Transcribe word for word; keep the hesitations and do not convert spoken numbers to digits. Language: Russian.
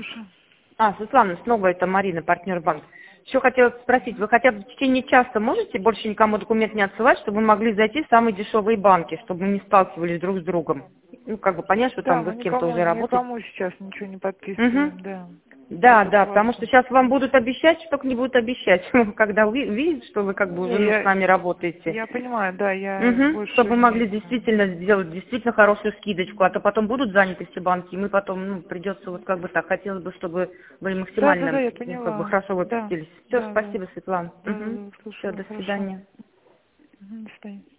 слушаю. А, Светлана, снова это Марина, партнер банка. Еще хотела спросить, вы хотя бы в течение часа можете больше никому документ не отсылать, чтобы мы могли зайти в самые дешевые банки, чтобы мы не сталкивались друг с другом? Ну, как бы понять, что Да, там вы мы с кем-то никому, уже работаете. никому сейчас ничего не подписываем, Угу. да. Да, Это да, потому классно. что сейчас вам будут обещать, что только не будут обещать, когда уви- увидят, что вы как бы уже Не, ну, с я, нами работаете. я понимаю, да, я Угу. больше Чтобы мы могли не... действительно сделать действительно хорошую скидочку, а то потом будут заняты все банки, и мы потом, ну, придется вот как бы так. Хотелось бы, чтобы были Да, да, да, максимально, я ну, как бы поняла. хорошо Да, выпустились. Все, да, да. спасибо, Светлана. Да, да, Угу. да, Все, слушаю, до хорошо. свидания. Угу, до свидания.